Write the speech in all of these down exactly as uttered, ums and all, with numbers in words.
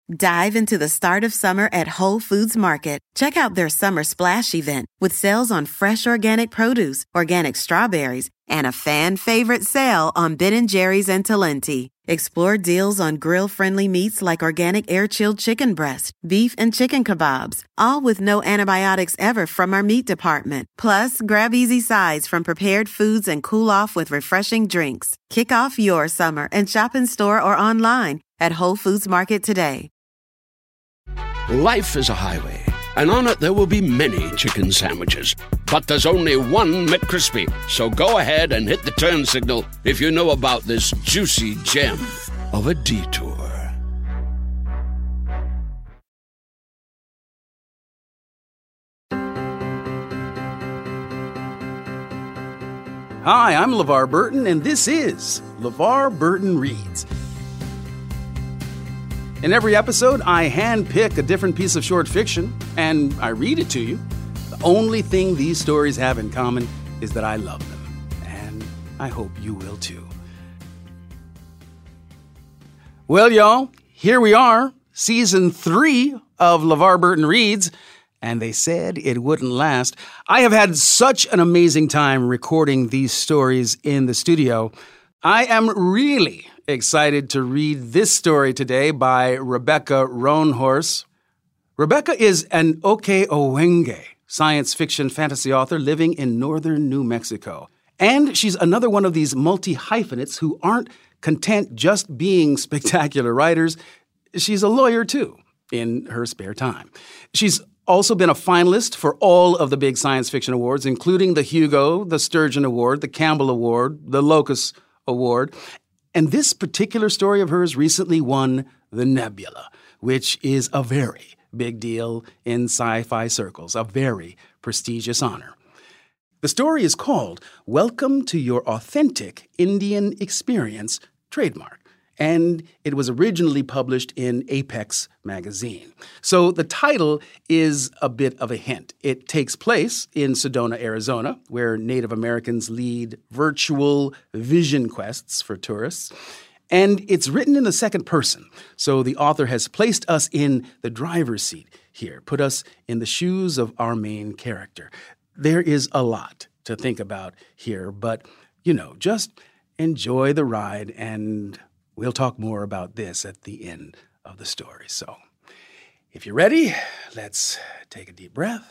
Dive into the start of summer at Whole Foods Market. Check out their Summer Splash event with sales on fresh organic produce, organic strawberries, and a fan-favorite sale on Ben and Jerry's and Talenti. Explore deals on grill-friendly meats like organic air-chilled chicken breast, beef, and chicken kebabs, all with no antibiotics ever from our meat department. Plus, grab easy sides from prepared foods and cool off with refreshing drinks. Kick off your summer and shop in store or online at Whole Foods Market today. Life is a highway, and on it there will be many chicken sandwiches. But there's only one McCrispy. So go ahead and hit the turn signal if you know about this juicy gem of a detour. Hi, I'm LeVar Burton, and this is LeVar Burton Reads. In every episode, I handpick a different piece of short fiction, and I read it to you. The only thing these stories have in common is that I love them, and I hope you will too. Well, y'all, here we are, season three of LeVar Burton Reads, and they said it wouldn't last. I have had such an amazing time recording these stories in the studio. I am really excited to read this story today by Rebecca Roanhorse. Rebecca is an Oke-Owenge science fiction fantasy author living in northern New Mexico. And she's another one of these multi-hyphenates who aren't content just being spectacular writers. She's a lawyer, too, in her spare time. She's also been a finalist for all of the big science fiction awards, including the Hugo, the Sturgeon Award, the Campbell Award, the Locus Award. And this particular story of hers recently won the Nebula, which is a very big deal in sci-fi circles, a very prestigious honor. The story is called Welcome to Your Authentic Indian Experience, trademark, and it was originally published in Apex magazine. So the title is a bit of a hint. It takes place in Sedona, Arizona, where Native Americans lead virtual vision quests for tourists. And it's written in the second person, so the author has placed us in the driver's seat here, put us in the shoes of our main character. There is a lot to think about here, but, you know, just enjoy the ride, and we'll talk more about this at the end of the story. So, if you're ready, let's take a deep breath.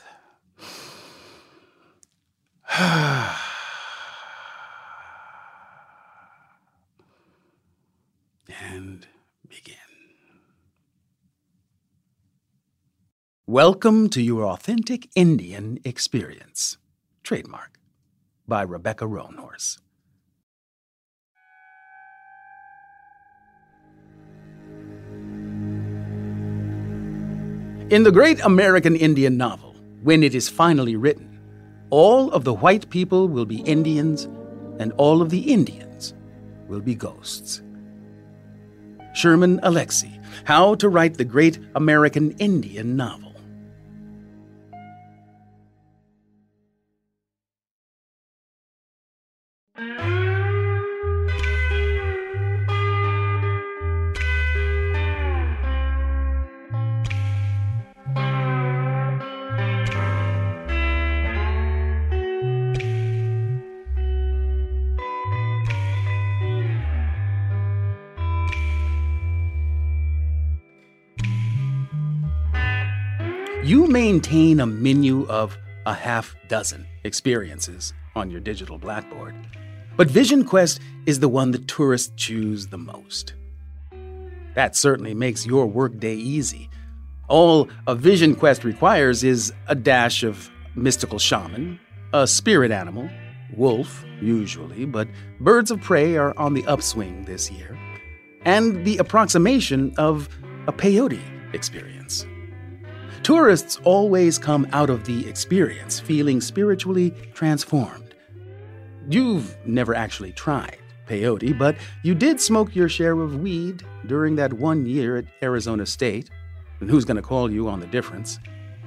And begin. Welcome to Your Authentic Indian Experience, trademark, by Rebecca Roanhorse. In the great American Indian novel, when it is finally written, all of the white people will be Indians, and all of the Indians will be ghosts. Sherman Alexie, How to Write the Great American Indian Novel. You maintain a menu of a half dozen experiences on your digital blackboard, but Vision Quest is the one that tourists choose the most. That certainly makes your workday easy. All a Vision Quest requires is a dash of mystical shaman, a spirit animal, wolf usually, but birds of prey are on the upswing this year, and the approximation of a peyote experience. Tourists always come out of the experience feeling spiritually transformed. You've never actually tried peyote, but you did smoke your share of weed during that one year at Arizona State. And who's going to call you on the difference?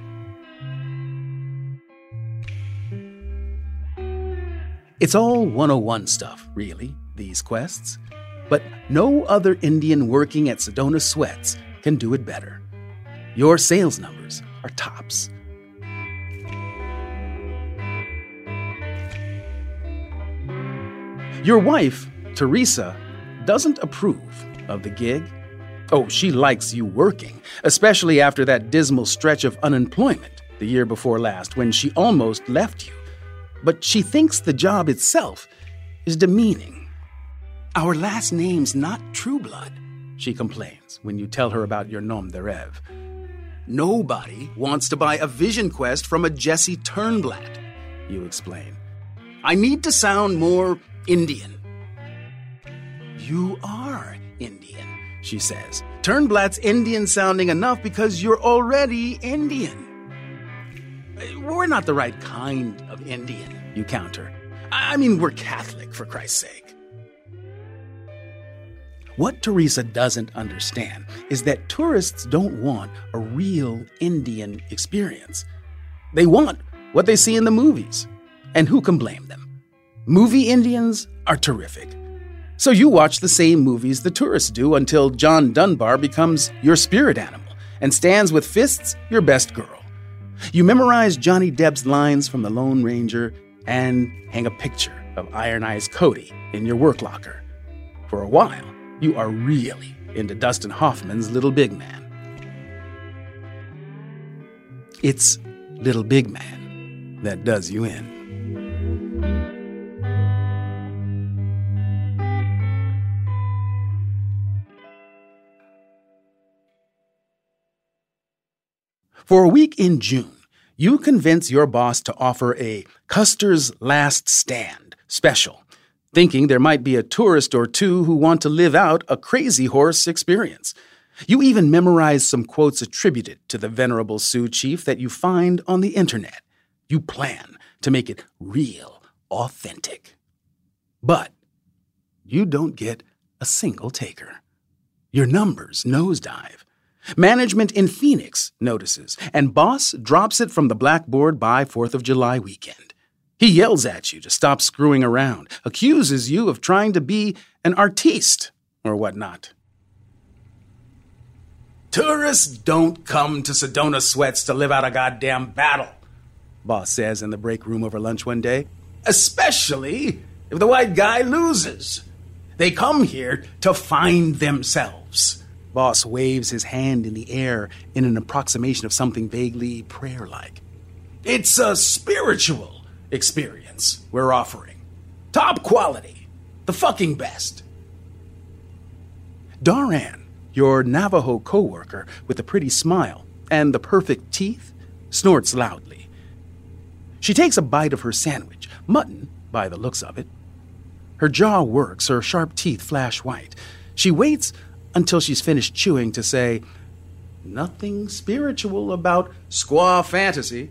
It's all one oh one stuff, really, these quests. But no other Indian working at Sedona Sweats can do it better. Your sales numbers are tops. Your wife, Teresa, doesn't approve of the gig. Oh, she likes you working, especially after that dismal stretch of unemployment the year before last when she almost left you. But she thinks the job itself is demeaning. Our last name's not Trueblood, she complains when you tell her about your nom de rêve. Nobody wants to buy a Vision Quest from a Jesse Turnblatt, you explain. I need to sound more Indian. You are Indian, she says. Turnblatt's Indian-sounding enough because you're already Indian. We're not the right kind of Indian, you counter. I mean, we're Catholic, for Christ's sake. What Teresa doesn't understand is that tourists don't want a real Indian experience. They want what they see in the movies. And who can blame them? Movie Indians are terrific. So you watch the same movies the tourists do until John Dunbar becomes your spirit animal and stands with fists your best girl. You memorize Johnny Depp's lines from The Lone Ranger and hang a picture of Iron Eyes Cody in your work locker. For a while, you are really into Dustin Hoffman's Little Big Man. It's Little Big Man that does you in. For a week in June, you convince your boss to offer a Custer's Last Stand special, thinking there might be a tourist or two who want to live out a Crazy Horse experience. You even memorize some quotes attributed to the venerable Sioux chief that you find on the internet. You plan to make it real, authentic. But you don't get a single taker. Your numbers nosedive. Management in Phoenix notices, and boss drops it from the blackboard by fourth of July weekend. He yells at you to stop screwing around, accuses you of trying to be an artiste or whatnot. Tourists don't come to Sedona Sweats to live out a goddamn battle, boss says in the break room over lunch one day. Especially if the white guy loses. They come here to find themselves. Boss waves his hand in the air in an approximation of something vaguely prayer-like. It's a spiritual experience we're offering. Top quality. The fucking best. Daran, your Navajo co-worker with a pretty smile and the perfect teeth, snorts loudly. She takes a bite of her sandwich, mutton by the looks of it. Her jaw works, her sharp teeth flash white. She waits until she's finished chewing to say, nothing spiritual about squaw fantasy.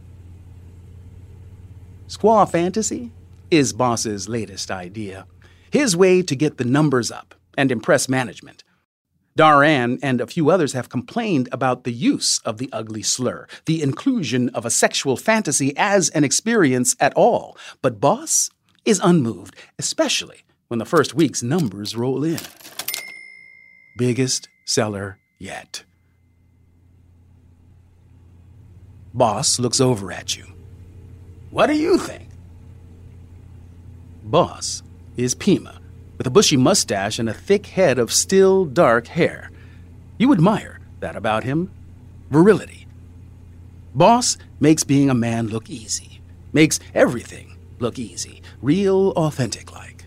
Squaw fantasy is boss's latest idea. His way to get the numbers up and impress management. Daran and a few others have complained about the use of the ugly slur, the inclusion of a sexual fantasy as an experience at all. But boss is unmoved, especially when the first week's numbers roll in. Biggest seller yet. Boss looks over at you. What do you think? Boss is Pima, with a bushy mustache and a thick head of still dark hair. You admire that about him. Virility. Boss makes being a man look easy. Makes everything look easy. Real authentic-like.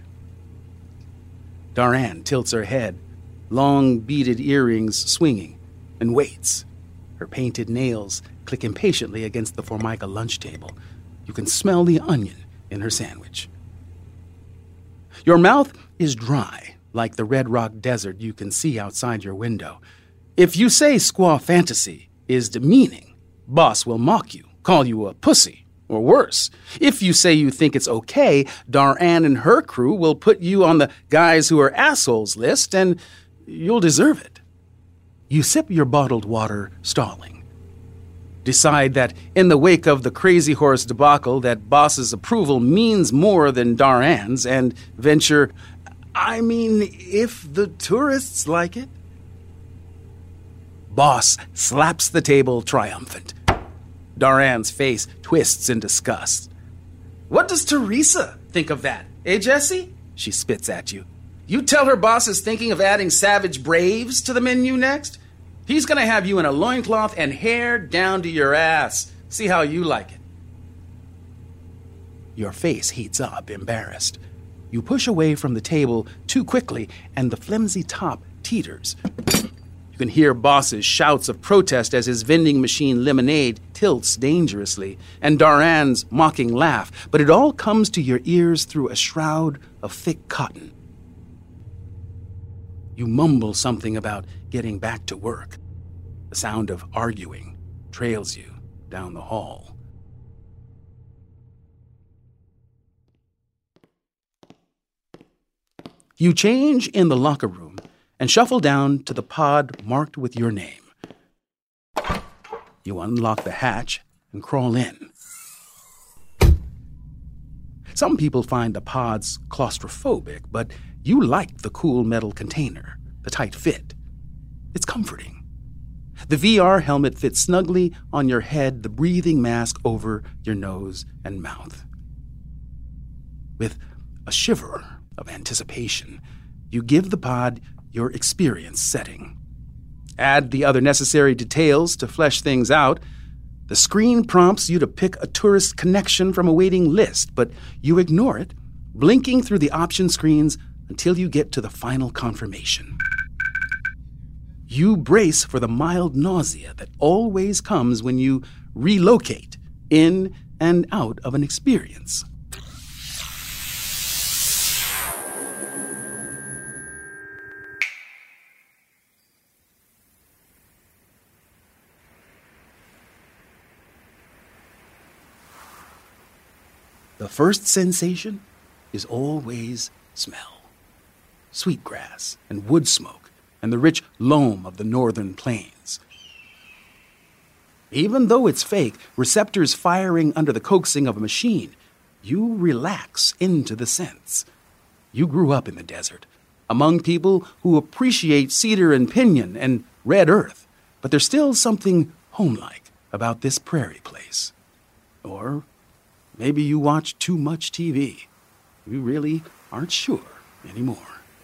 Daran tilts her head, long beaded earrings swinging, and waits. Her painted nails click impatiently against the Formica lunch table. You can smell the onion in her sandwich. Your mouth is dry, like the red rock desert you can see outside your window. If you say squaw fantasy is demeaning, boss will mock you, call you a pussy, or worse. If you say you think it's okay, Daran and her crew will put you on the guys who are assholes list, and you'll deserve it. You sip your bottled water, stalling. Decide that in the wake of the Crazy Horse debacle that boss's approval means more than Daran's, and venture, I mean, if the tourists like it. Boss slaps the table triumphant. Doran's face twists in disgust. What does Teresa think of that, eh, Jessie? She spits at you. You tell her boss is thinking of adding Savage Braves to the menu next? He's gonna have you in a loincloth and hair down to your ass. See how you like it. Your face heats up, embarrassed. You push away from the table too quickly, and the flimsy top teeters. You can hear Boss's shouts of protest as his vending machine lemonade tilts dangerously, and Doran's mocking laugh, but it all comes to your ears through a shroud of thick cotton. You mumble something about getting back to work. The sound of arguing trails you down the hall. You change in the locker room and shuffle down to the pod marked with your name. You unlock the hatch and crawl in. Some people find the pods claustrophobic, but you like the cool metal container, the tight fit. It's comforting. The V R helmet fits snugly on your head, the breathing mask over your nose and mouth. With a shiver of anticipation, you give the pod your experience setting. Add the other necessary details to flesh things out. The screen prompts you to pick a tourist connection from a waiting list, but you ignore it, blinking through the option screens until you get to the final confirmation. You brace for the mild nausea that always comes when you relocate in and out of an experience. The first sensation is always smell. Sweetgrass and wood smoke and the rich loam of the northern plains. Even though it's fake, receptors firing under the coaxing of a machine, you relax into the scents. You grew up in the desert, among people who appreciate cedar and pinyon and red earth, but there's still something homelike about this prairie place. Or maybe you watch too much T V. You really aren't sure anymore.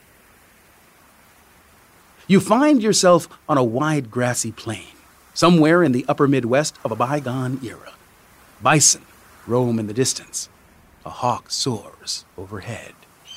You find yourself on a wide grassy plain, somewhere in the upper Midwest of a bygone era. Bison roam in the distance. A hawk soars overhead.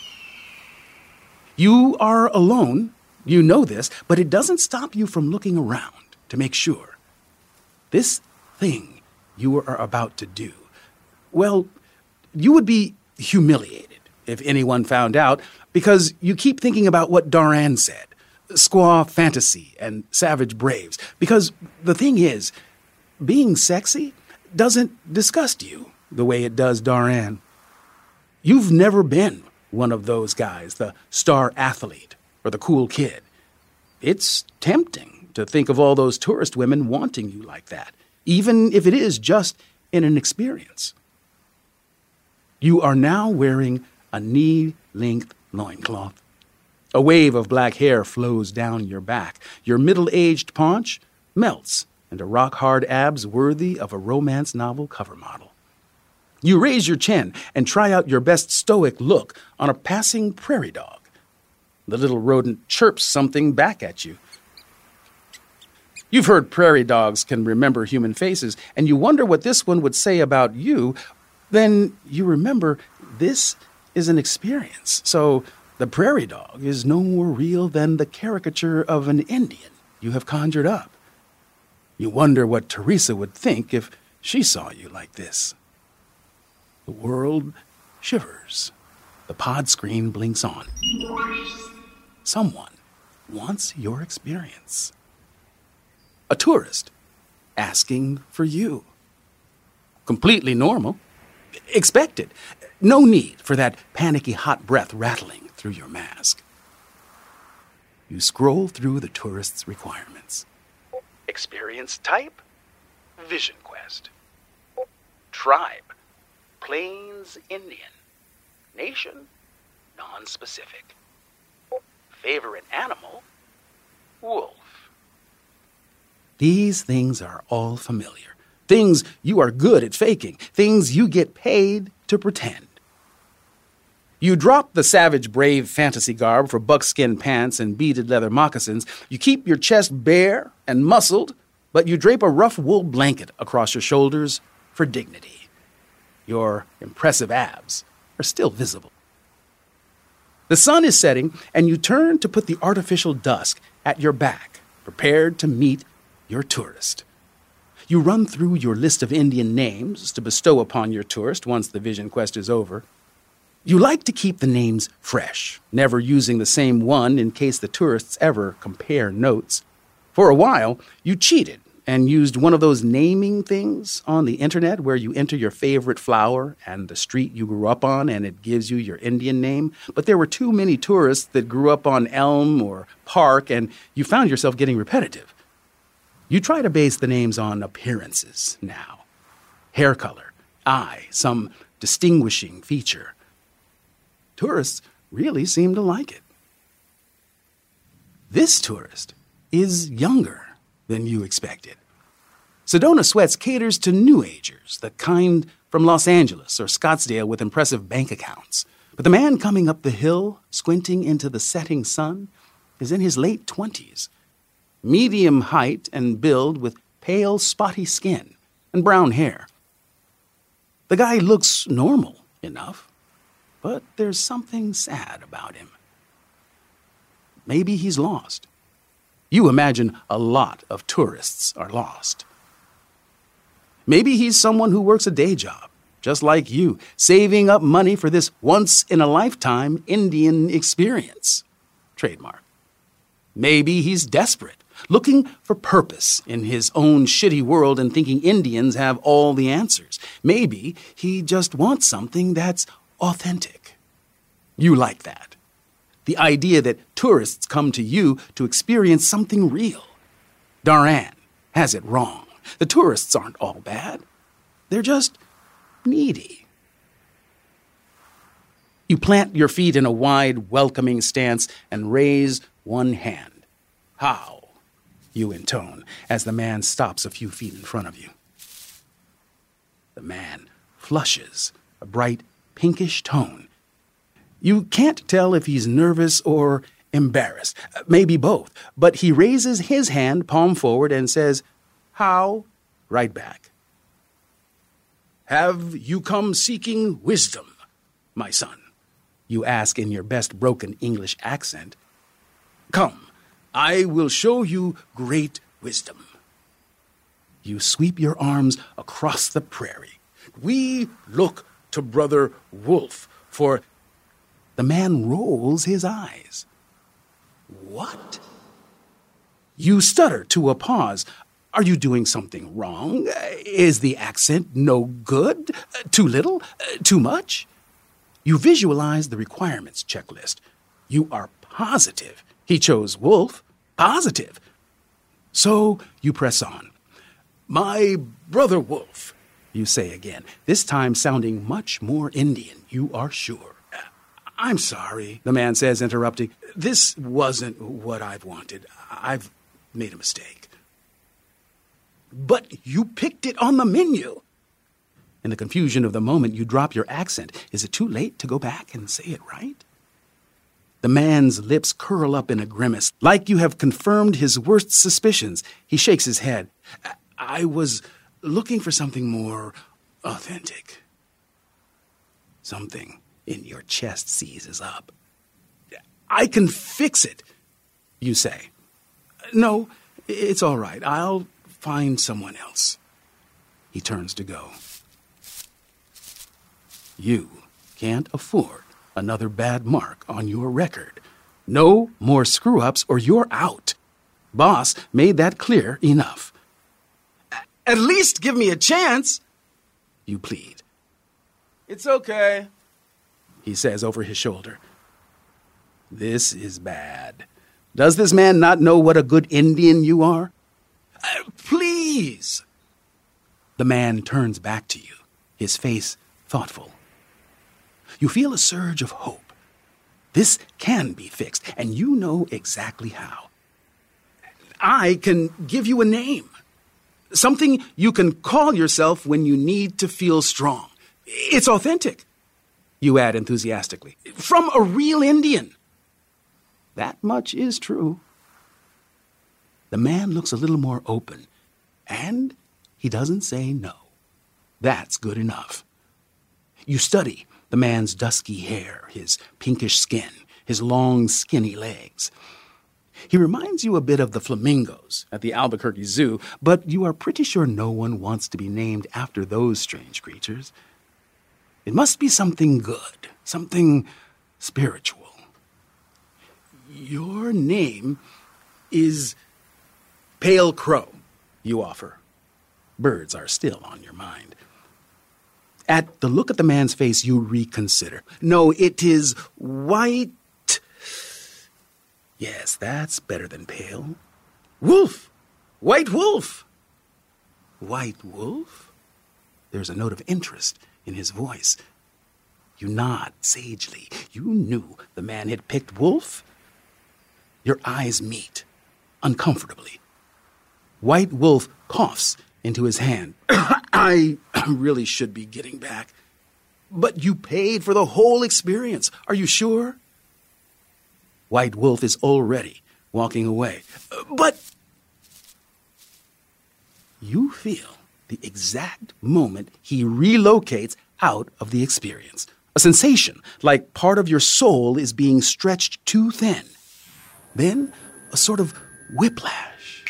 You are alone, you know this, but it doesn't stop you from looking around to make sure. This thing you are about to do, well, you would be humiliated if anyone found out, because you keep thinking about what Doran said, squaw fantasy and savage braves. Because the thing is, being sexy doesn't disgust you the way it does Doran. You've never been one of those guys, the star athlete or the cool kid. It's tempting to think of all those tourist women wanting you like that, even if it is just in an experience. You are now wearing a knee-length loincloth. A wave of black hair flows down your back. Your middle-aged paunch melts into rock-hard abs worthy of a romance novel cover model. You raise your chin and try out your best stoic look on a passing prairie dog. The little rodent chirps something back at you. You've heard prairie dogs can remember human faces, and you wonder what this one would say about you. Then you remember this is an experience, so the prairie dog is no more real than the caricature of an Indian you have conjured up. You wonder what Teresa would think if she saw you like this. The world shivers. The pod screen blinks on. Someone wants your experience. A tourist asking for you. Completely normal. Expected. No need for that panicky hot breath rattling through your mask. You scroll through the tourist's requirements. Experience type? Vision Quest. Tribe? Plains Indian. Nation? Non-specific. Favorite animal? Wolf. These things are all familiar. Things you are good at faking. Things you get paid to pretend. You drop the savage brave fantasy garb for buckskin pants and beaded leather moccasins. You keep your chest bare and muscled, but you drape a rough wool blanket across your shoulders for dignity. Your impressive abs are still visible. The sun is setting, and you turn to put the artificial dusk at your back, prepared to meet your tourist. You run through your list of Indian names to bestow upon your tourist once the vision quest is over. You like to keep the names fresh, never using the same one in case the tourists ever compare notes. For a while, you cheated and used one of those naming things on the internet where you enter your favorite flower and the street you grew up on and it gives you your Indian name. But there were too many tourists that grew up on Elm or Park, and you found yourself getting repetitive. You try to base the names on appearances now. Hair color, eye, some distinguishing feature. Tourists really seem to like it. This tourist is younger than you expected. Sedona Sweats caters to new agers, the kind from Los Angeles or Scottsdale with impressive bank accounts. But the man coming up the hill, squinting into the setting sun, is in his late twenties. Medium height and build with pale, spotty skin and brown hair. The guy looks normal enough, but there's something sad about him. Maybe he's lost. You imagine a lot of tourists are lost. Maybe he's someone who works a day job, just like you, saving up money for this once-in-a-lifetime Indian experience. Trademark. Maybe he's desperate, looking for purpose in his own shitty world and thinking Indians have all the answers. Maybe he just wants something that's authentic. You like that. The idea that tourists come to you to experience something real. Daran has it wrong. The tourists aren't all bad. They're just needy. You plant your feet in a wide, welcoming stance and raise one hand. How? You intone as the man stops a few feet in front of you. The man flushes, a bright pinkish tone. You can't tell if he's nervous or embarrassed, maybe both, but he raises his hand, palm forward, and says, "How?" right back. "Have you come seeking wisdom, my son?" you ask in your best broken English accent. "Come, I will show you great wisdom." You sweep your arms across the prairie. "We look to Brother Wolf for..." The man rolls his eyes. "What?" You stutter to a pause. Are you doing something wrong? Is the accent no good? Too little? Too much? You visualize the requirements checklist. You are positive he chose Wolf. Positive. So you press on. "My Brother Wolf," you say again, this time sounding much more Indian, you are sure. "I'm sorry," the man says, interrupting. "This wasn't what I've wanted. I've made a mistake." "But you picked it on the menu." In the confusion of the moment, you drop your accent. Is it too late to go back and say it right? The man's lips curl up in a grimace, like you have confirmed his worst suspicions. He shakes his head. I was looking for something more authentic." Something in your chest seizes up. "I can fix it," you say. "No, it's all right. I'll find someone else." He turns to go. You can't afford another bad mark on your record. No more screw-ups or you're out. Boss made that clear enough. "At least give me a chance," you plead. "It's okay," he says over his shoulder. This is bad. Does this man not know what a good Indian you are? Uh, please. The man turns back to you, his face thoughtful. You feel a surge of hope. This can be fixed, and you know exactly how. I can give you a name. Something you can call yourself when you need to feel strong. It's authentic, you add enthusiastically. From a real Indian. That much is true. The man looks a little more open, and he doesn't say no. That's good enough. You study the man's dusky hair, his pinkish skin, his long, skinny legs. He reminds you a bit of the flamingos at the Albuquerque Zoo, but you are pretty sure no one wants to be named after those strange creatures. It must be something good, something spiritual. Your name is Pale Crow, you offer. Birds are still on your mind. At the look at the man's face, you reconsider. No, it is White. Yes, that's better than pale. Wolf! White Wolf! White Wolf? There's a note of interest in his voice. You nod sagely. You knew the man had picked Wolf. Your eyes meet, uncomfortably. White Wolf coughs into his hand. I really should be getting back. But you paid for the whole experience. Are you sure? White Wolf is already walking away. But you feel the exact moment he relocates out of the experience. A sensation like part of your soul is being stretched too thin. Then a sort of whiplash.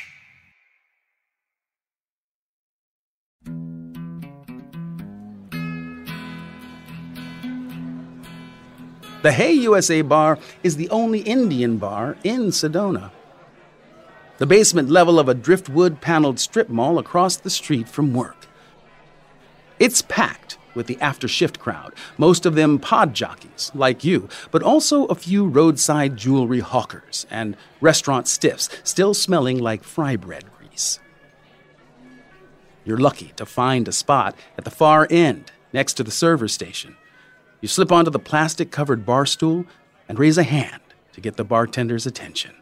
The Hey U S A Bar is the only Indian bar in Sedona. The basement level of a driftwood paneled strip mall across the street from work. It's packed with the after-shift crowd, most of them pod jockeys, like you, but also a few roadside jewelry hawkers and restaurant stiffs still smelling like fry bread grease. You're lucky to find a spot at the far end, next to the server station. You slip onto the plastic-covered bar stool and raise a hand to get the bartender's attention.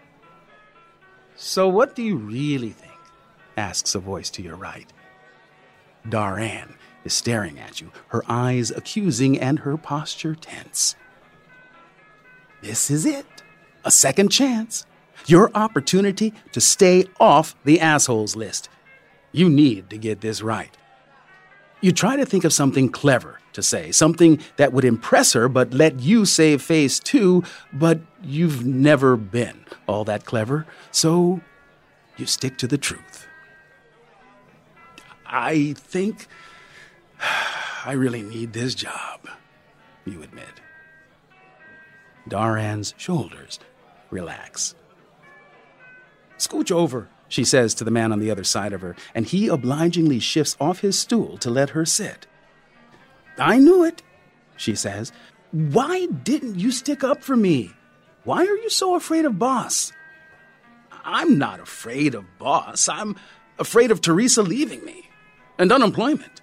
So what do you really think? Asks a voice to your right. Daran is staring at you, her eyes accusing and her posture tense. This is it. A second chance. Your opportunity to stay off the assholes list. You need to get this right. You try to think of something clever to say, something that would impress her but let you save face too, but you've never been all that clever, so you stick to the truth. I think I really need this job, you admit. Daran's shoulders relax. Scooch over, she says to the man on the other side of her, and he obligingly shifts off his stool to let her sit. I knew it, she says. Why didn't you stick up for me? Why are you so afraid of Boss? I'm not afraid of Boss. I'm afraid of Teresa leaving me and unemployment.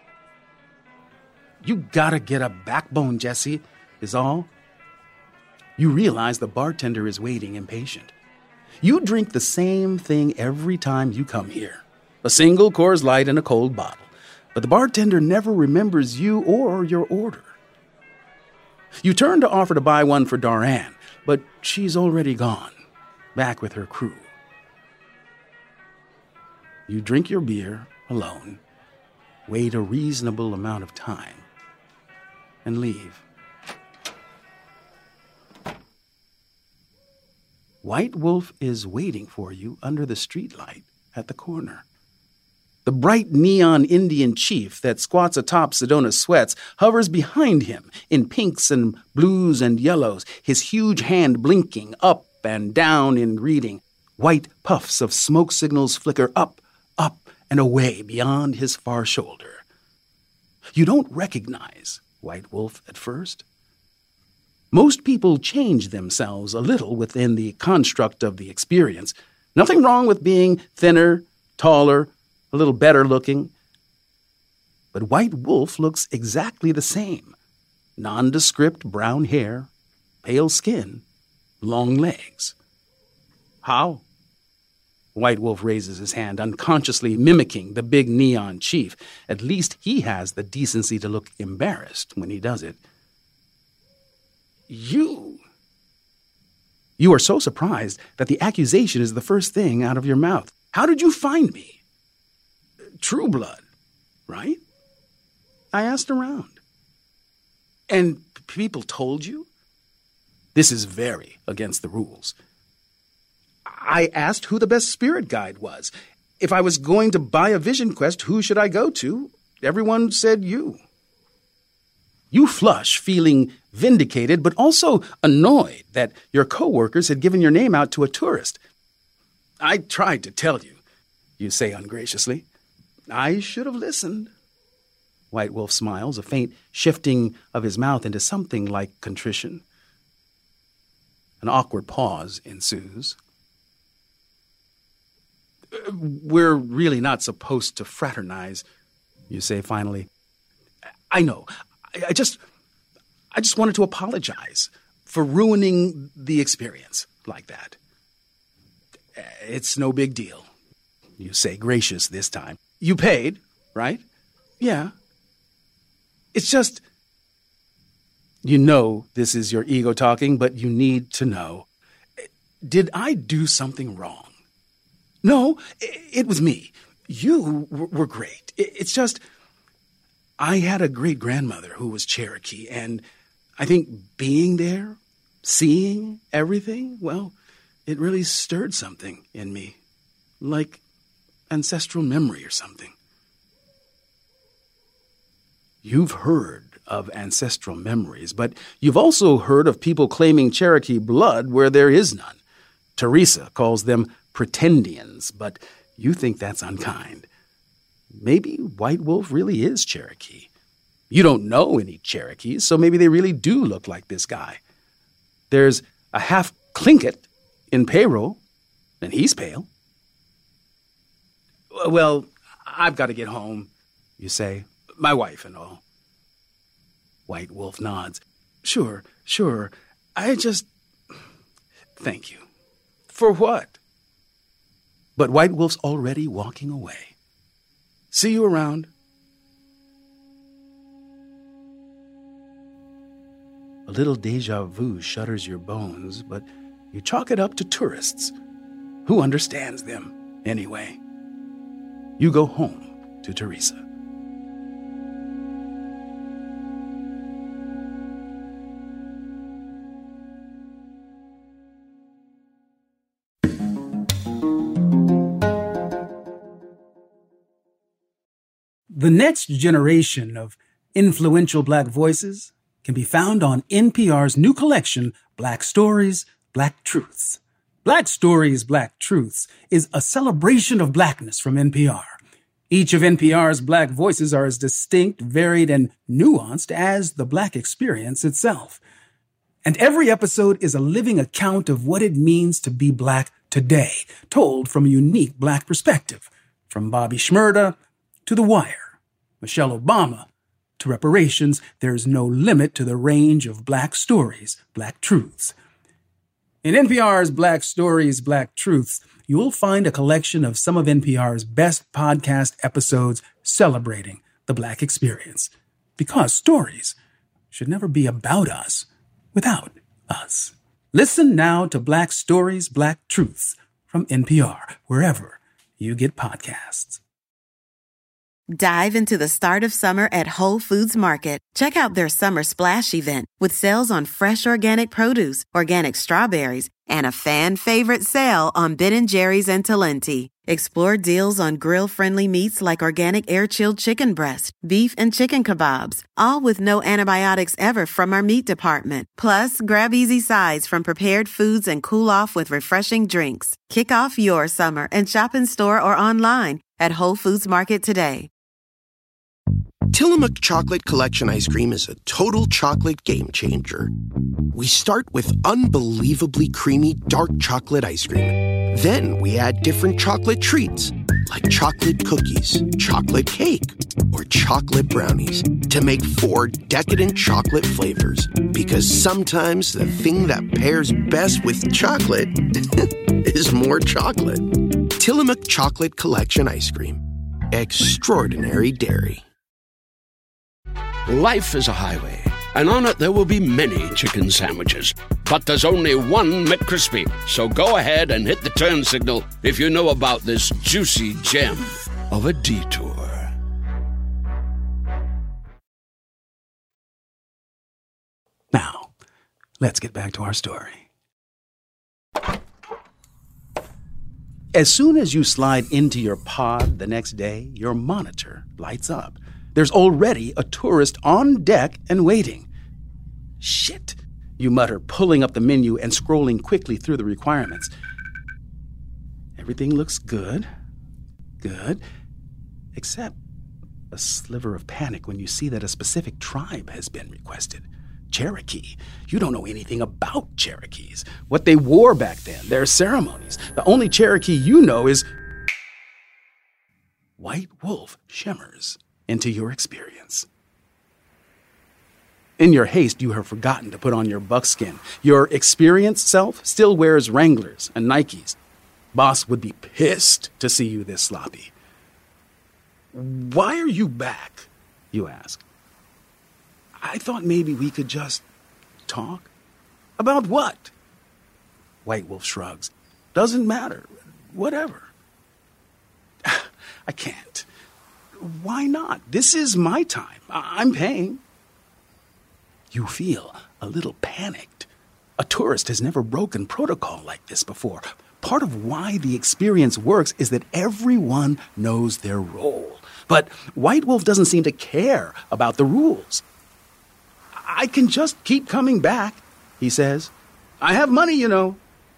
You gotta get a backbone, Jesse, is all. You realize the bartender is waiting impatient. You drink the same thing every time you come here. A single Coors Light in a cold bottle. But the bartender never remembers you or your order. You turn to offer to buy one for Daran, but she's already gone, back with her crew. You drink your beer alone, wait a reasonable amount of time, and leave. White Wolf is waiting for you under the streetlight at the corner. The bright neon Indian chief that squats atop Sedona Sweats hovers behind him in pinks and blues and yellows, his huge hand blinking up and down in greeting. White puffs of smoke signals flicker up, up, and away beyond his far shoulder. You don't recognize White Wolf at first. Most people change themselves a little within the construct of the experience. Nothing wrong with being thinner, taller, a little better looking. But White Wolf looks exactly the same. Nondescript brown hair, pale skin, long legs. How? White Wolf raises his hand, unconsciously mimicking the big neon chief. At least he has the decency to look embarrassed when he does it. You... You are so surprised that the accusation is the first thing out of your mouth. How did you find me? True Blood, right? I asked around. And people told you? This is very against the rules. I asked who the best spirit guide was. If I was going to buy a vision quest, who should I go to? Everyone said you. You flush, feeling vindicated, but also annoyed that your coworkers had given your name out to a tourist. I tried to tell you, you say ungraciously. I should have listened. White Wolf smiles, a faint shifting of his mouth into something like contrition. An awkward pause ensues. We're really not supposed to fraternize, you say finally. I know. I, I just... I just wanted to apologize for ruining the experience like that. It's no big deal, you say, gracious this time. You paid, right? Yeah. It's just... You know this is your ego talking, but you need to know. Did I do something wrong? No, it was me. You were great. It's just... I had a great-grandmother who was Cherokee, and I think being there, seeing everything, well, it really stirred something in me, like ancestral memory or something. You've heard of ancestral memories, but you've also heard of people claiming Cherokee blood where there is none. Teresa calls them pretendians, but you think that's unkind. Maybe White Wolf really is Cherokee. You don't know any Cherokees, so maybe they really do look like this guy. There's a half Tlingit in payroll, and he's pale. Well, I've got to get home, you say. My wife and all. White Wolf nods. Sure, sure. I just... Thank you. For what? But White Wolf's already walking away. See you around. A little deja vu shudders your bones, but you chalk it up to tourists. Who understands them, anyway? You go home to Teresa. The next generation of influential Black voices can be found on N P R's new collection, Black Stories, Black Truths. Black Stories, Black Truths is a celebration of Blackness from N P R. Each of N P R's Black voices are as distinct, varied, and nuanced as the Black experience itself. And every episode is a living account of what it means to be Black today, told from a unique Black perspective, from Bobby Shmurda to The Wire. Michelle Obama, to reparations, there's no limit to the range of Black stories, Black truths. In N P R's Black Stories, Black Truths, you'll find a collection of some of N P R's best podcast episodes celebrating the Black experience. Because stories should never be about us without us. Listen now to Black Stories, Black Truths from N P R, wherever you get podcasts. Dive into the start of summer at Whole Foods Market. Check out their Summer Splash event with sales on fresh organic produce, organic strawberries, and a fan-favorite sale on Ben and Jerry's and Talenti. Explore deals on grill-friendly meats like organic air-chilled chicken breast, beef and chicken kebabs, all with no antibiotics ever from our meat department. Plus, grab easy sides from prepared foods and cool off with refreshing drinks. Kick off your summer and shop in store or online at Whole Foods Market today. Tillamook Chocolate Collection Ice Cream is a total chocolate game changer. We start with unbelievably creamy dark chocolate ice cream. Then we add different chocolate treats, like chocolate cookies, chocolate cake, or chocolate brownies, to make four decadent chocolate flavors. Because sometimes the thing that pairs best with chocolate is more chocolate. Tillamook Chocolate Collection Ice Cream. Extraordinary dairy. Life is a highway, and on it there will be many chicken sandwiches. But there's only one McCrispy. So go ahead and hit the turn signal if you know about this juicy gem of a detour. Now, let's get back to our story. As soon as you slide into your pod the next day, your monitor lights up. There's already a tourist on deck and waiting. Shit, you mutter, pulling up the menu and scrolling quickly through the requirements. Everything looks good. Good. Except a sliver of panic when you see that a specific tribe has been requested. Cherokee. You don't know anything about Cherokees. What they wore back then, their ceremonies. The only Cherokee you know is... White Wolf shimmers into your experience. In your haste, you have forgotten to put on your buckskin. Your experienced self still wears Wranglers and Nikes. Boss would be pissed to see you this sloppy. Why are you back? You ask. I thought maybe we could just talk. About what? White Wolf shrugs. Doesn't matter. Whatever. I can't. Why not? This is my time. I- I'm paying. You feel a little panicked. A tourist has never broken protocol like this before. Part of why the experience works is that everyone knows their role. But White Wolf doesn't seem to care about the rules. I can just keep coming back, he says. I have money, you know.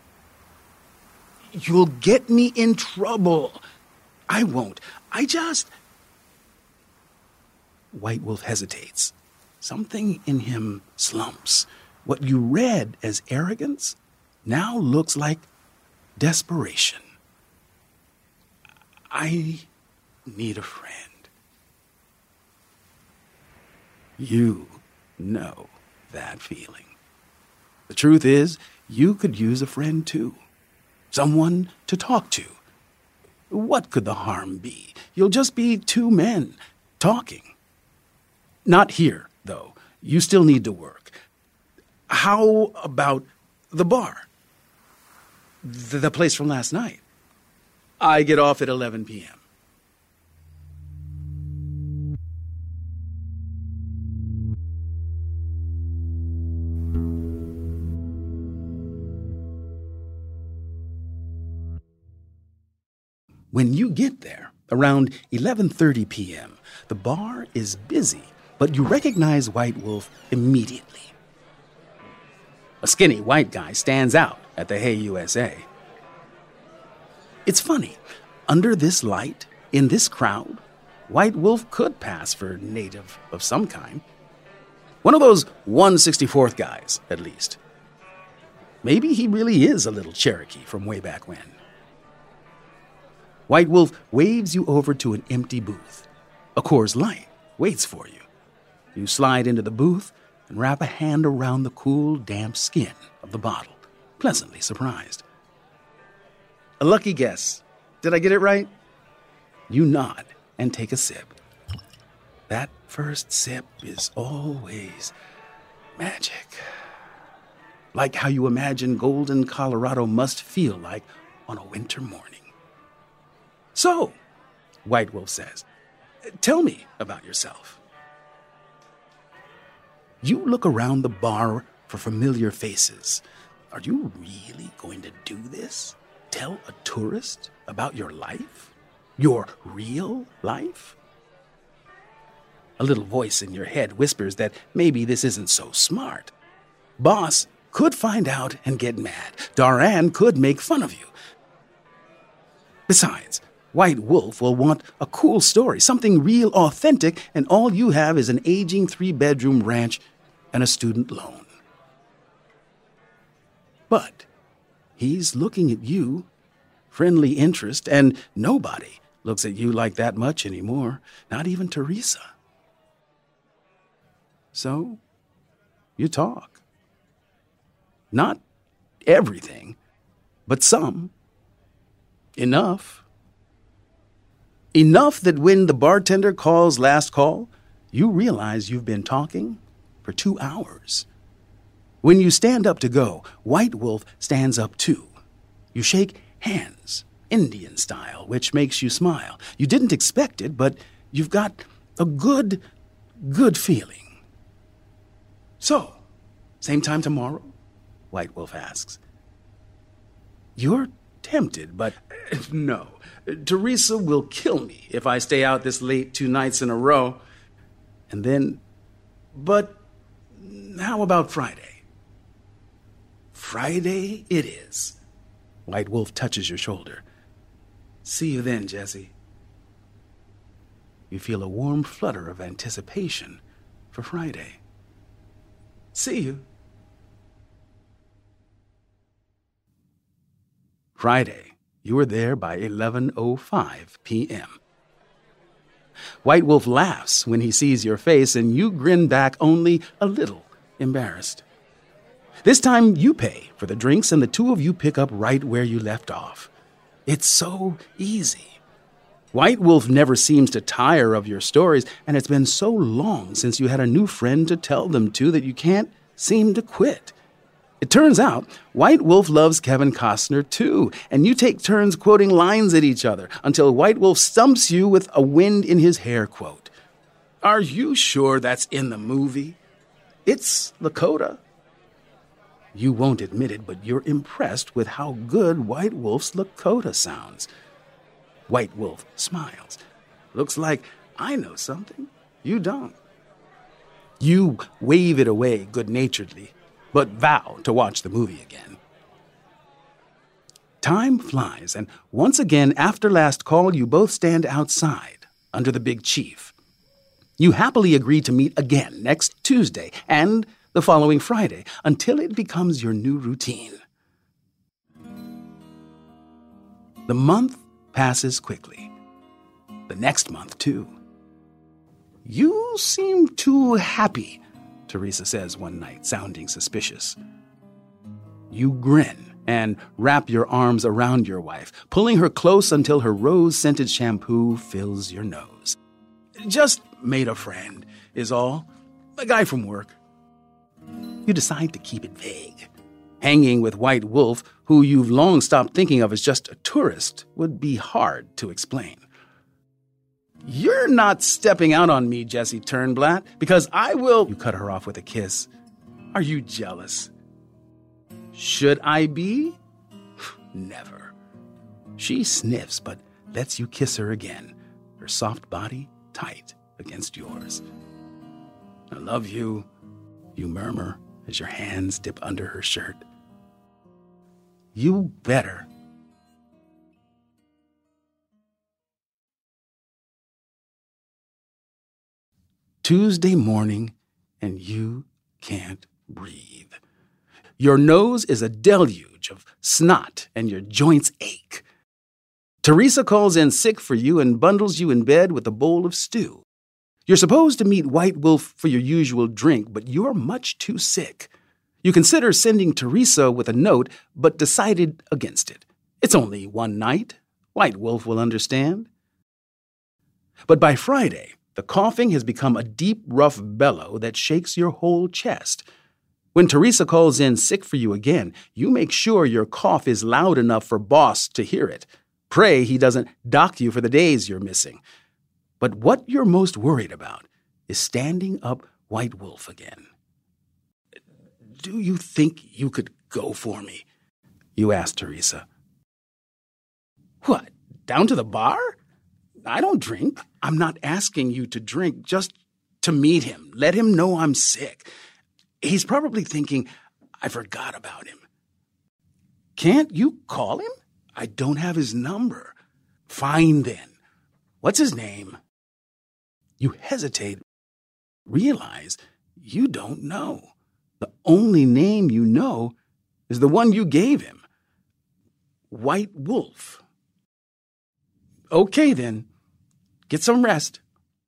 You'll get me in trouble. I won't. I just... White Wolf hesitates. Something in him slumps. What you read as arrogance now looks like desperation. I need a friend. You know that feeling. The truth is, you could use a friend too. Someone to talk to. What could the harm be? You'll just be two men talking. Not here, though. You still need to work. How about the bar? The, the place from last night. I get off at eleven p.m. When you get there, around eleven thirty p.m., the bar is busy, but you recognize White Wolf immediately. A skinny white guy stands out at the Hey U S A. It's funny, under this light, in this crowd, White Wolf could pass for native of some kind. One of those one sixty-fourth guys, at least. Maybe he really is a little Cherokee from way back when. White Wolf waves you over to an empty booth. A Coors Light waits for you. You slide into the booth and wrap a hand around the cool, damp skin of the bottle, pleasantly surprised. A lucky guess. Did I get it right? You nod and take a sip. That first sip is always magic. Like how you imagine Golden, Colorado must feel like on a winter morning. So, White Wolf says, tell me about yourself. You look around the bar for familiar faces. Are you really going to do this? Tell a tourist about your life? Your real life? A little voice in your head whispers that maybe this isn't so smart. Boss could find out and get mad. Daran could make fun of you. Besides, White Wolf will want a cool story, something real authentic, and all you have is an aging three-bedroom ranch and a student loan. But he's looking at you, friendly interest, and nobody looks at you like that much anymore, not even Teresa. So, you talk. Not everything, but some. Enough. Enough that when the bartender calls last call, you realize you've been talking for two hours. When you stand up to go, White Wolf stands up too. You shake hands, Indian style, which makes you smile. You didn't expect it, but you've got a good, good feeling. So, same time tomorrow? White Wolf asks. You're tempted, but no. Teresa will kill me if I stay out this late two nights in a row. And then, but how about Friday? Friday it is. White Wolf touches your shoulder. See you then, Jesse. You feel a warm flutter of anticipation for Friday. See you. Friday, you were there by eleven oh five p.m. White Wolf laughs when he sees your face, and you grin back only a little embarrassed. This time you pay for the drinks, and the two of you pick up right where you left off. It's so easy. White Wolf never seems to tire of your stories, and it's been so long since you had a new friend to tell them to that you can't seem to quit. It turns out White Wolf loves Kevin Costner too, and you take turns quoting lines at each other until White Wolf stumps you with a wind in his hair quote. Are you sure that's in the movie? It's Lakota. You won't admit it, but you're impressed with how good White Wolf's Lakota sounds. White Wolf smiles. Looks like I know something you don't. You wave it away good-naturedly, but vow to watch the movie again. Time flies, and once again, after last call, you both stand outside under the big chief. You happily agree to meet again next Tuesday and the following Friday until it becomes your new routine. The month passes quickly. The next month, too. You seem too happy, Teresa says one night, sounding suspicious. You grin and wrap your arms around your wife, pulling her close until her rose-scented shampoo fills your nose. Just made a friend, is all. A guy from work. You decide to keep it vague. Hanging with White Wolf, who you've long stopped thinking of as just a tourist, would be hard to explain. You're not stepping out on me, Jessie Turnblatt, because I will... You cut her off with a kiss. Are you jealous? Should I be? Never. She sniffs, but lets you kiss her again, her soft body tight against yours. I love you, you murmur as your hands dip under her shirt. You better. Tuesday morning, and you can't breathe. Your nose is a deluge of snot, and your joints ache. Teresa calls in sick for you and bundles you in bed with a bowl of stew. You're supposed to meet White Wolf for your usual drink, but you're much too sick. You consider sending Teresa with a note, but decided against it. It's only one night. White Wolf will understand. But by Friday, the coughing has become a deep, rough bellow that shakes your whole chest. When Teresa calls in sick for you again, you make sure your cough is loud enough for Boss to hear it. Pray he doesn't dock you for the days you're missing. But what you're most worried about is standing up White Wolf again. Do you think you could go for me? You asked Teresa. What, down to the bar? I don't drink. I'm not asking you to drink, just to meet him. Let him know I'm sick. He's probably thinking I forgot about him. Can't you call him? I don't have his number. Fine then. What's his name? You hesitate, realize you don't know. The only name you know is the one you gave him. White Wolf. Okay then, get some rest.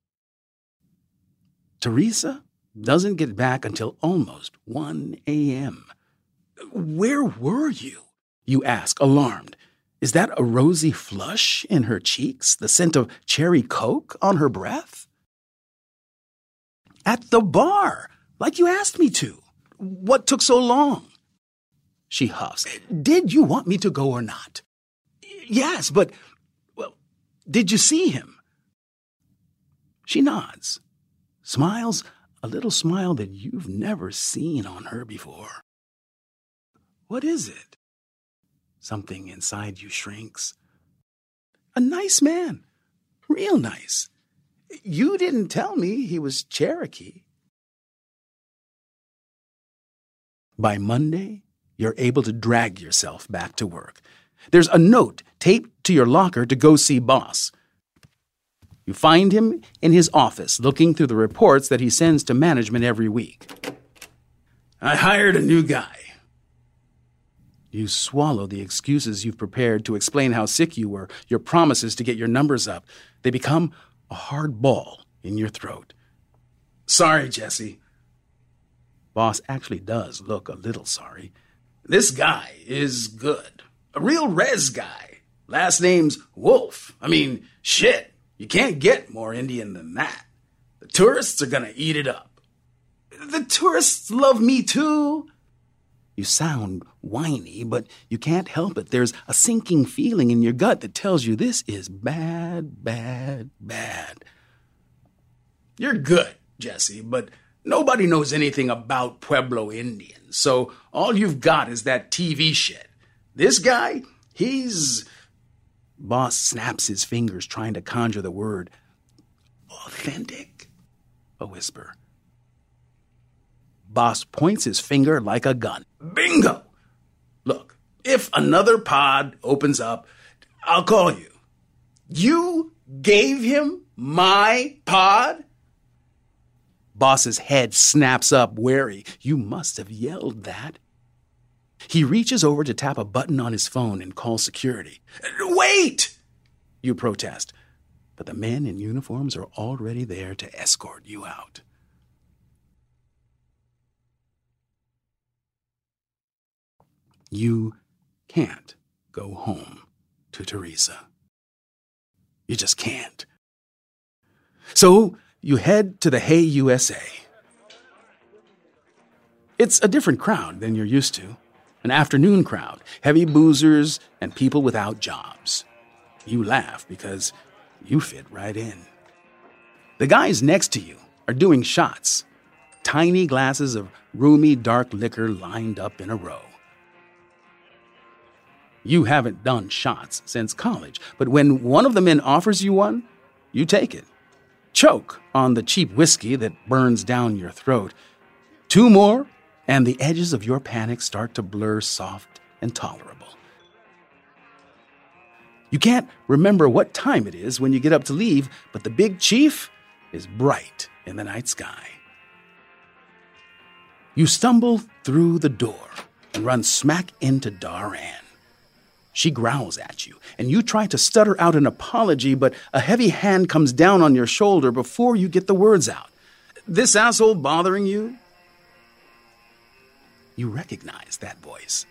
Teresa doesn't get back until almost one a.m. Where were you? You ask, alarmed. Is that a rosy flush in her cheeks, the scent of cherry coke on her breath? At the bar, like you asked me to. What took so long? She huffs. Did you want me to go or not? Yes, but, well, did you see him? She nods, smiles a little smile that you've never seen on her before. What is it? Something inside you shrinks. A nice man. Real nice. You didn't tell me he was Cherokee. By Monday, you're able to drag yourself back to work. There's a note taped to your locker to go see boss. You find him in his office looking through the reports that he sends to management every week. I hired a new guy. You swallow the excuses you've prepared to explain how sick you were, your promises to get your numbers up. They become a hard ball in your throat. Sorry, Jesse. Boss actually does look a little sorry. This guy is good. A real res guy. Last name's Wolf. I mean, shit. You can't get more Indian than that. The tourists are gonna eat it up. The tourists love me too. You sound whiny, but you can't help it. There's a sinking feeling in your gut that tells you this is bad, bad, bad. You're good, Jesse, but nobody knows anything about Pueblo Indians, so all you've got is that T V shit. This guy, he's... Boss snaps his fingers trying to conjure the word. Authentic? A whisper. Boss points his finger like a gun. Bingo! Look, if another pod opens up, I'll call you. You gave him my pod? Boss's head snaps up, wary. You must have yelled that. He reaches over to tap a button on his phone and call security. Wait! You protest, but the men in uniforms are already there to escort you out. You can't go home to Teresa. You just can't. So you head to the Hey U S A. It's a different crowd than you're used to. An afternoon crowd, heavy boozers and people without jobs. You laugh because you fit right in. The guys next to you are doing shots. Tiny glasses of roomy dark liquor lined up in a row. You haven't done shots since college, but when one of the men offers you one, you take it. Choke on the cheap whiskey that burns down your throat. Two more, and the edges of your panic start to blur soft and tolerable. You can't remember what time it is when you get up to leave, but the big chief is bright in the night sky. You stumble through the door and run smack into Darane. She growls at you, and you try to stutter out an apology, but a heavy hand comes down on your shoulder before you get the words out. This asshole bothering you? You recognize that voice.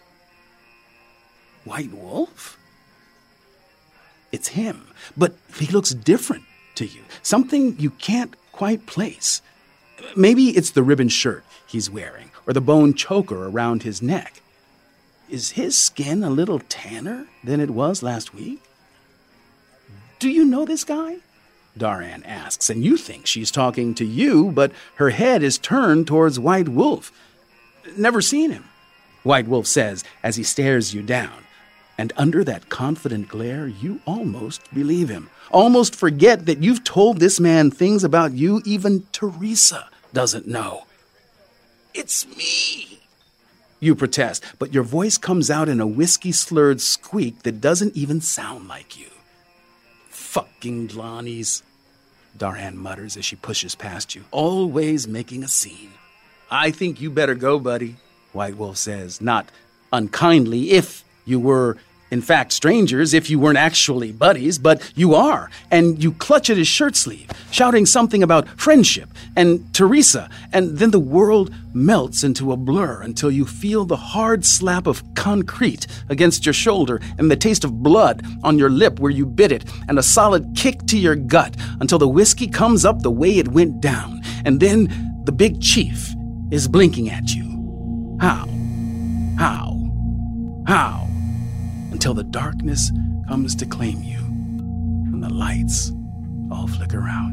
White Wolf? It's him, but he looks different to you. Something you can't quite place. Maybe it's the ribbon shirt he's wearing, or the bone choker around his neck. Is his skin a little tanner than it was last week? Do you know this guy? Darane asks, and you think she's talking to you, but her head is turned towards White Wolf. Never seen him, White Wolf says as he stares you down. And under that confident glare, you almost believe him. Almost forget that you've told this man things about you even Teresa doesn't know. It's me! You protest, but your voice comes out in a whiskey-slurred squeak that doesn't even sound like you. Fucking Lonnies, Darane mutters as she pushes past you, always making a scene. I think you better go, buddy, White Wolf says, not unkindly. If you were In fact, strangers if you weren't actually buddies, but you are, and you clutch at his shirt sleeve, shouting something about friendship and Teresa, and then the world melts into a blur until you feel the hard slap of concrete against your shoulder and the taste of blood on your lip where you bit it, and a solid kick to your gut until the whiskey comes up the way it went down, and then the big chief is blinking at you. How? How? How? Until the darkness comes to claim you, and the lights all flicker out.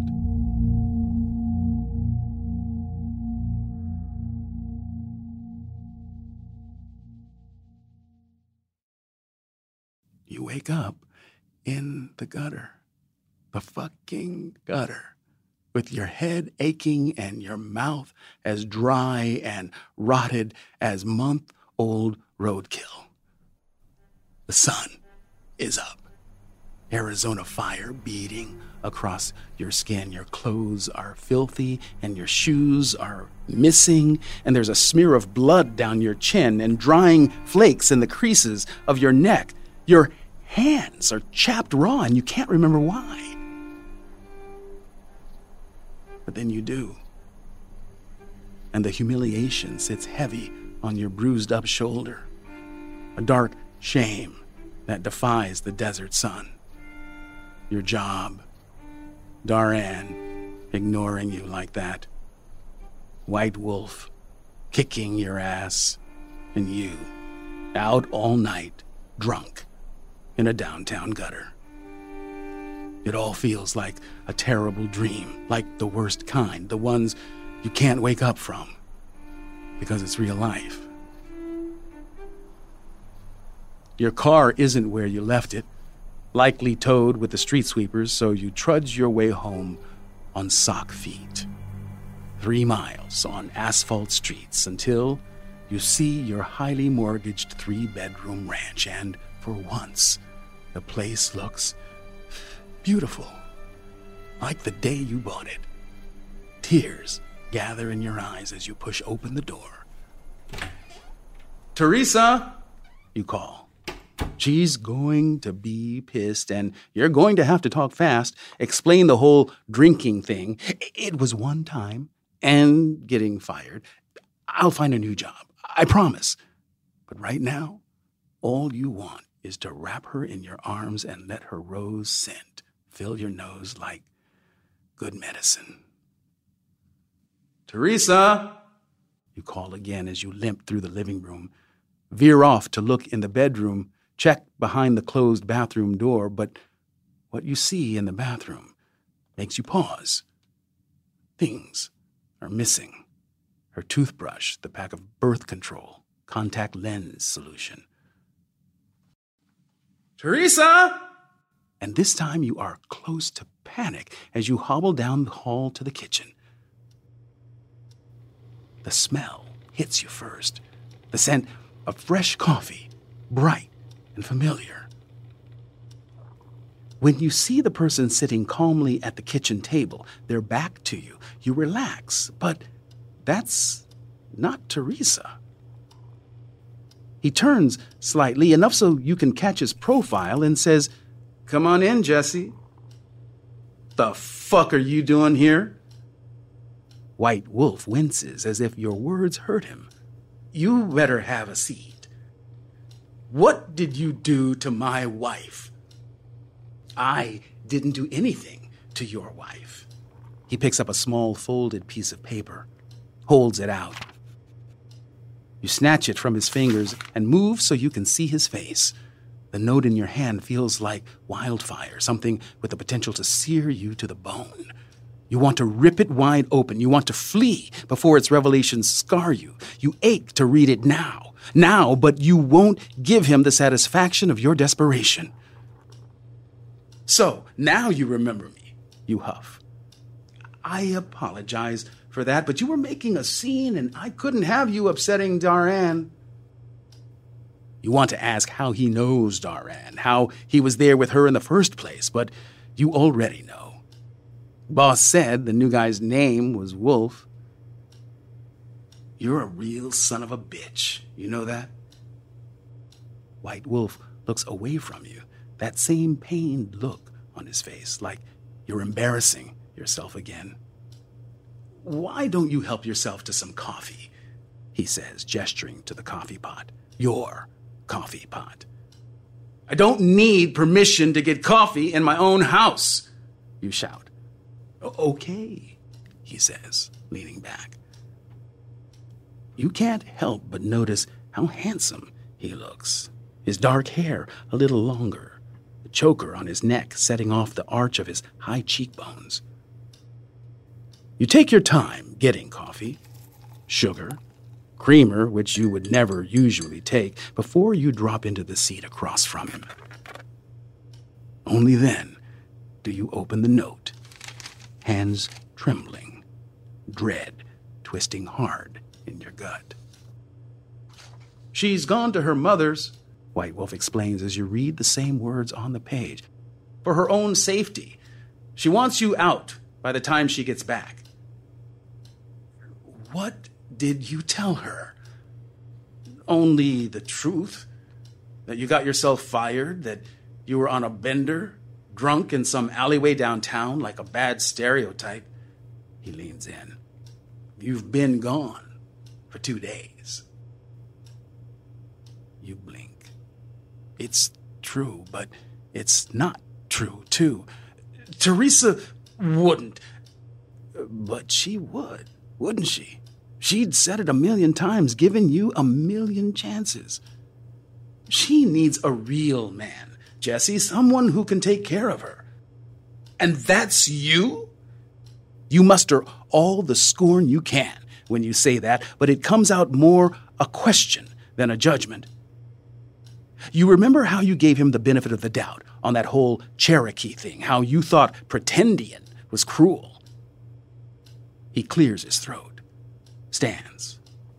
You wake up in the gutter, the fucking gutter, with your head aching and your mouth as dry and rotted as month-old roadkill. The sun is up. Arizona fire beating across your skin. Your clothes are filthy and your shoes are missing, and there's a smear of blood down your chin and drying flakes in the creases of your neck. Your hands are chapped raw and you can't remember why. But then you do. And the humiliation sits heavy on your bruised up shoulder. A dark shame that defies the desert sun. Your job, Dar-Ann ignoring you like that. White Wolf kicking your ass, and you out all night, drunk, in a downtown gutter. It all feels like a terrible dream, like the worst kind, the ones you can't wake up from, because it's real life. Your car isn't where you left it, likely towed with the street sweepers, so you trudge your way home on sock feet. Three miles on asphalt streets until you see your highly mortgaged three-bedroom ranch, and for once, the place looks beautiful, like the day you bought it. Tears gather in your eyes as you push open the door. Teresa, you call. She's going to be pissed, and you're going to have to talk fast, explain the whole drinking thing. It was one time, and getting fired. I'll find a new job, I promise. But right now, all you want is to wrap her in your arms and let her rose scent fill your nose like good medicine. Teresa, you call again as you limp through the living room, veer off to look in the bedroom, check behind the closed bathroom door, but what you see in the bathroom makes you pause. Things are missing. Her toothbrush, the pack of birth control, contact lens solution. Teresa! And this time you are close to panic as you hobble down the hall to the kitchen. The smell hits you first. The scent of fresh coffee, bright and familiar. When you see the person sitting calmly at the kitchen table, their back to you, you relax, but that's not Teresa. He turns slightly, enough so you can catch his profile, and says, "Come on in, Jesse." "The fuck are you doing here?" White Wolf winces as if your words hurt him. "You better have a seat. What did you do to my wife?" "I didn't do anything to your wife." He picks up a small folded piece of paper, holds it out. You snatch it from his fingers and move so you can see his face. The note in your hand feels like wildfire, something with the potential to sear you to the bone. You want to rip it wide open. You want to flee before its revelations scar you. You ache to read it now, now, but you won't give him the satisfaction of your desperation. "So, now you remember me," you huff. "I apologize for that, but you were making a scene and I couldn't have you upsetting Dar-Ann." You want to ask how he knows Dar-Ann, how he was there with her in the first place, but you already know. Boss said the new guy's name was Wolf. "You're a real son of a bitch. You know that?" White Wolf looks away from you, that same pained look on his face, like you're embarrassing yourself again. "Why don't you help yourself to some coffee?" he says, gesturing to the coffee pot. Your coffee pot. "I don't need permission to get coffee in my own house," you shout. "Okay," he says, leaning back. You can't help but notice how handsome he looks. His dark hair a little longer, the choker on his neck setting off the arch of his high cheekbones. You take your time getting coffee, sugar, creamer, which you would never usually take, before you drop into the seat across from him. Only then do you open the note, hands trembling, dread twisting hard in your gut. "She's gone to her mother's," White Wolf explains as you read the same words on the page. "For her own safety. She wants you out by the time she gets back." "What did you tell her?" "Only the truth. That you got yourself fired, that you were on a bender, drunk in some alleyway downtown like a bad stereotype." He leans in. "You've been gone for two days." You blink. It's true, but it's not true, too. Teresa wouldn't. But she would, wouldn't she? She'd said it a million times, given you a million chances. She needs a real man, Jesse, someone who can take care of her. And that's you? You muster all the scorn you can when you say that, but it comes out more a question than a judgment. You remember how you gave him the benefit of the doubt on that whole Cherokee thing, how you thought Pretendian was cruel. He clears his throat, stands.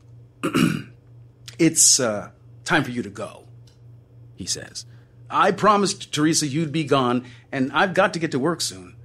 "It's uh, time for you to go," he says. "I promised Teresa you'd be gone, and I've got to get to work soon."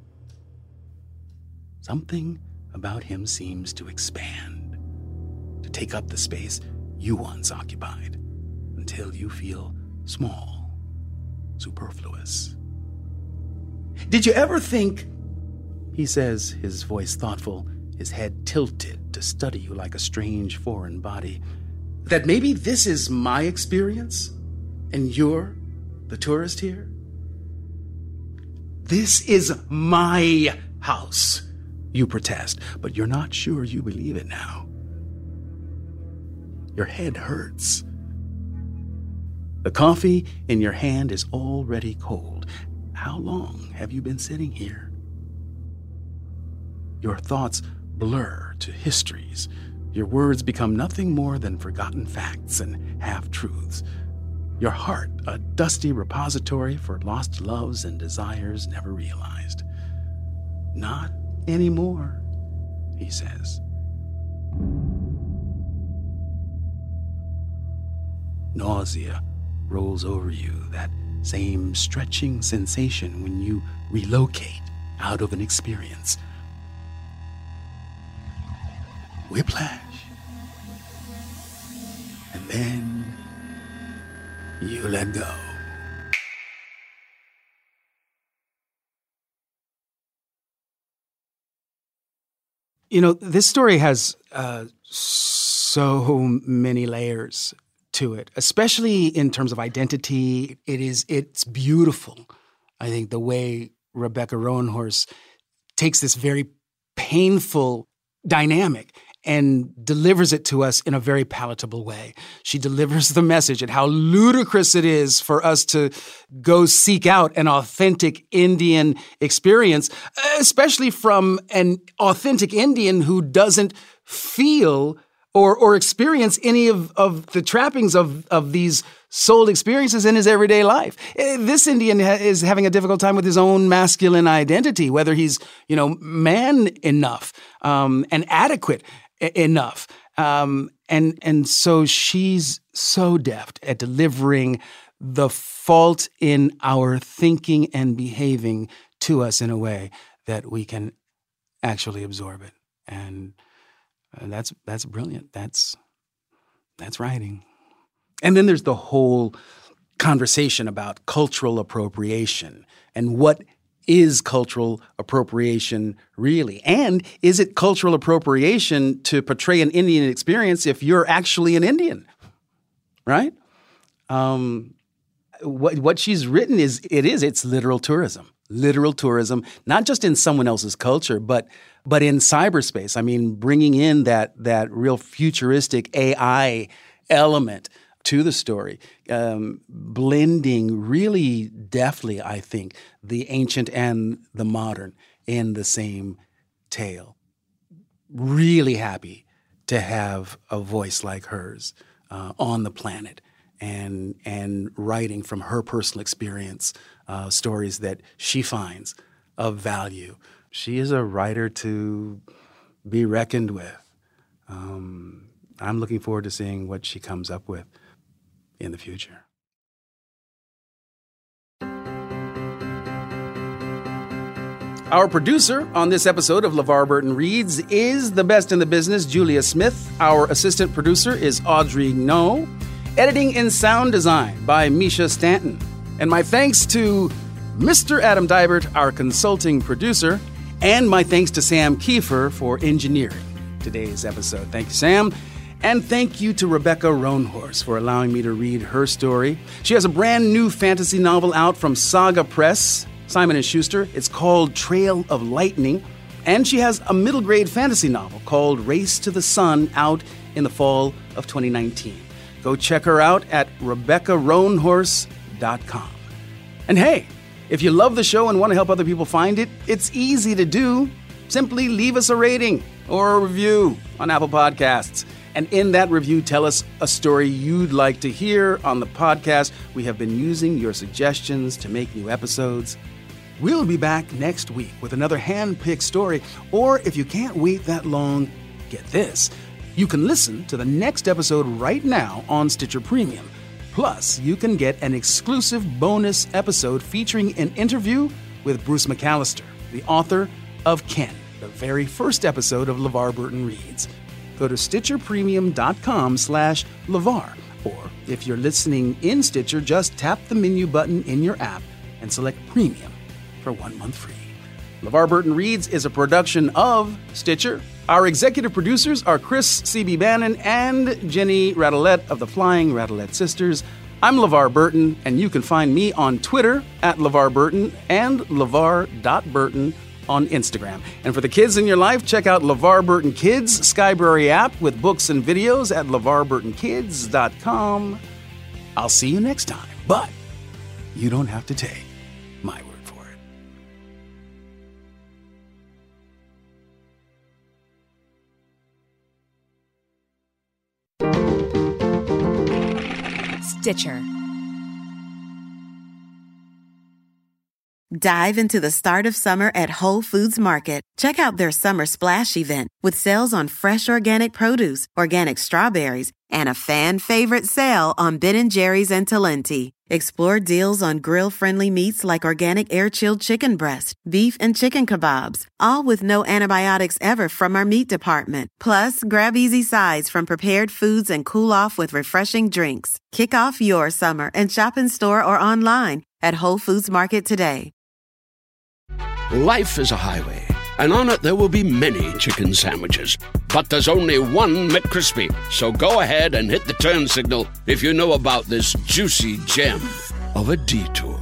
Something about him seems to expand, to take up the space you once occupied, until you feel small, superfluous. "Did you ever think," he says, his voice thoughtful, his head tilted to study you like a strange foreign body, "that maybe this is my experience, and you're the tourist here?" "This is my house," you protest, but you're not sure you believe it now. Your head hurts. The coffee in your hand is already cold. How long have you been sitting here? Your thoughts blur to histories. Your words become nothing more than forgotten facts and half-truths. Your heart, a dusty repository for lost loves and desires never realized. "Not anymore," he says. Nausea rolls over you, that same stretching sensation when you relocate out of an experience. Whiplash. And then you let go. You know, this story has uh, so many layers to it, especially in terms of identity. It is, it's beautiful. I think the way Rebecca Roanhorse takes this very painful dynamic and delivers it to us in a very palatable way. She delivers the message and how ludicrous it is for us to go seek out an authentic Indian experience, especially from an authentic Indian who doesn't feel or or experience any of, of the trappings of, of these soul experiences in his everyday life. This Indian ha- is having a difficult time with his own masculine identity, whether he's, you know, man enough um, and adequate I- enough. Um, and and so she's so deft at delivering the fault in our thinking and behaving to us in a way that we can actually absorb it. And And that's that's brilliant. That's that's writing. And then there's the whole conversation about cultural appropriation and what is cultural appropriation really? And is it cultural appropriation to portray an Indian experience if you're actually an Indian, right? Um, what, what she's written is, it is, it's literal tourism. Literal tourism, not just in someone else's culture, but but in cyberspace. I mean, bringing in that that real futuristic A I element to the story, um, blending really deftly, I think, the ancient and the modern in the same tale. Really happy to have a voice like hers uh, on the planet and and writing from her personal experience uh, stories that she finds of value. She is a writer to be reckoned with. Um, I'm looking forward to seeing what she comes up with in the future. Our producer on this episode of LeVar Burton Reads is the best in the business, Julia Smith. Our assistant producer is Audrey Ngo. Editing and sound design by Misha Stanton. And my thanks to Mister Adam Dybert, our consulting producer, and my thanks to Sam Kiefer for engineering today's episode. Thank you, Sam. And thank you to Rebecca Roanhorse for allowing me to read her story. She has a brand new fantasy novel out from Saga Press, Simon and Schuster. It's called Trail of Lightning. And she has a middle grade fantasy novel called Race to the Sun out in the fall of twenty nineteen. Go check her out at rebecca roanhorse dot com. And hey, if you love the show and want to help other people find it, it's easy to do. Simply leave us a rating or a review on Apple Podcasts. And in that review, tell us a story you'd like to hear on the podcast. We have been using your suggestions to make new episodes. We'll be back next week with another hand-picked story. Or if you can't wait that long, get this. You can listen to the next episode right now on Stitcher Premium. Plus, you can get an exclusive bonus episode featuring an interview with Bruce McAllister, the author of Ken, the very first episode of LeVar Burton Reads. Go to stitcherpremium.com slash LeVar. Or if you're listening in Stitcher, just tap the menu button in your app and select Premium for one month free. LeVar Burton Reads is a production of Stitcher. Our executive producers are Chris C B. Bannon and Jenny Radelet of the Flying Radelet Sisters. I'm LeVar Burton, and you can find me on Twitter at LeVar Burton and levar dot burton on Instagram. And for the kids in your life, check out LeVar Burton Kids Skybrary app with books and videos at levar burton kids dot com. I'll see you next time, but you don't have to take my word for it. Stitcher. Dive into the start of summer at Whole Foods Market. Check out their Summer Splash event with sales on fresh organic produce, organic strawberries, and a fan favorite sale on Ben and Jerry's and Talenti. Explore deals on grill-friendly meats like organic air-chilled chicken breast, beef and chicken kebabs, all with no antibiotics ever from our meat department. Plus, grab easy sides from prepared foods and cool off with refreshing drinks. Kick off your summer and shop in store or online at Whole Foods Market today. Life is a highway, and on it there will be many chicken sandwiches. But there's only one McCrispy. So go ahead and hit the turn signal if you know about this juicy gem of a detour.